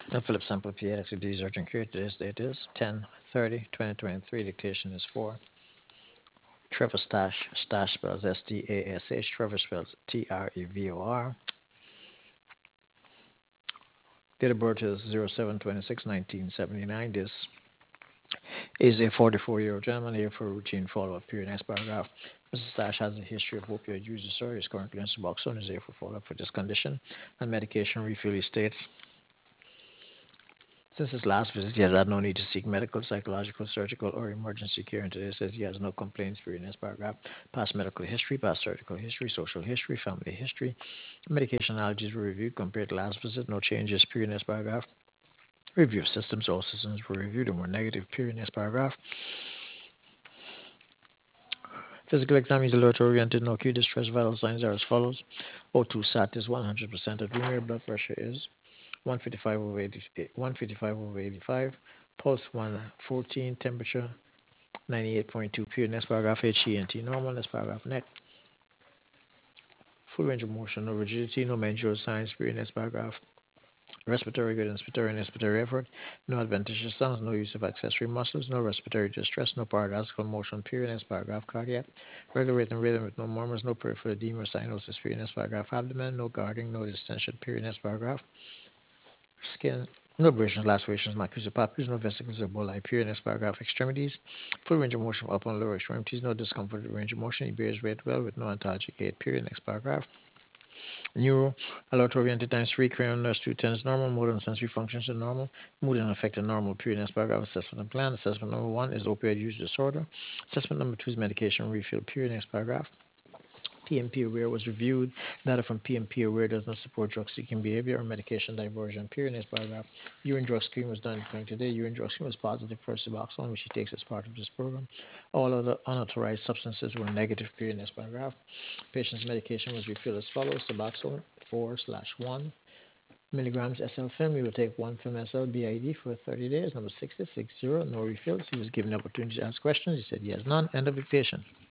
And Philip Sample PX with these urgent care. Today's date is 10/30/2023. Dictation is 4. Trevor Stash. Stash spells STASH. Trevor spells TREVOR. Date of birth is 07/26/1979. This is a 44-year-old gentleman here for a routine follow-up period. Next paragraph. Mr. Stash has a history of opioid use disorder. Is currently on Suboxone. Is here for follow-up for this condition. And medication refill, he states, since his last visit, he has had no need to seek medical, psychological, surgical, or emergency care. And today says he has no complaints. Period. Next paragraph. Past medical history, past surgical history, social history, family history. Medication allergies were reviewed compared to last visit. No changes. Period. Next paragraph. Review of systems. All systems were reviewed and were negative. Period. Next paragraph. Physical exam is alert oriented. No acute distress. Vital signs are as follows. O2 sat is 100% of the blood pressure is 155 over 80, 155 over 85. Pulse 114. Temperature 98.2 period. Next paragraph. HENT normal. Next paragraph. Neck. Full range of motion. No rigidity. No menstrual signs. Period. Next paragraph. Respiratory good, inspiratory and expiratory effort, no adventitious sounds, no use of accessory muscles, no respiratory distress, no paradoxical motion, period. Next paragraph. Cardiac, regular rate and rhythm with no murmurs, no peripheral edema or cyanosis, period. Next paragraph. Abdomen, no guarding, no distension, period. Next paragraph. Skin, no abrasions, lacerations, maculae or papules, no vesicles or boli, period. Next paragraph. Extremities, full range of motion upper and lower extremities, no discomfort with range of motion, he bears weight well with no antalgic gait, period. Next paragraph. Neuro, alert oriented times 3, cranial nurse 210 normal, motor and sensory functions are normal, mood and affected normal, period. Next paragraph. Assessment and plan. Assessment number 1 is opioid use disorder. Assessment number 2 is medication refill, period. Next paragraph. PMP aware was reviewed. Data from PMP aware does not support drug seeking behavior or medication diversion, period. Next paragraph. Urine drug screen was done in clinic today. Urine drug screen was positive for Suboxone, which he takes as part of this program. All other unauthorized substances were negative, period. Next paragraph. Patient's medication was refilled as follows. Suboxone 4/1 milligrams SL film. He will take 1 film SL BID for 30 days. Number 6060. No refills. He was given the opportunity to ask questions. He said he has none. End of dictation.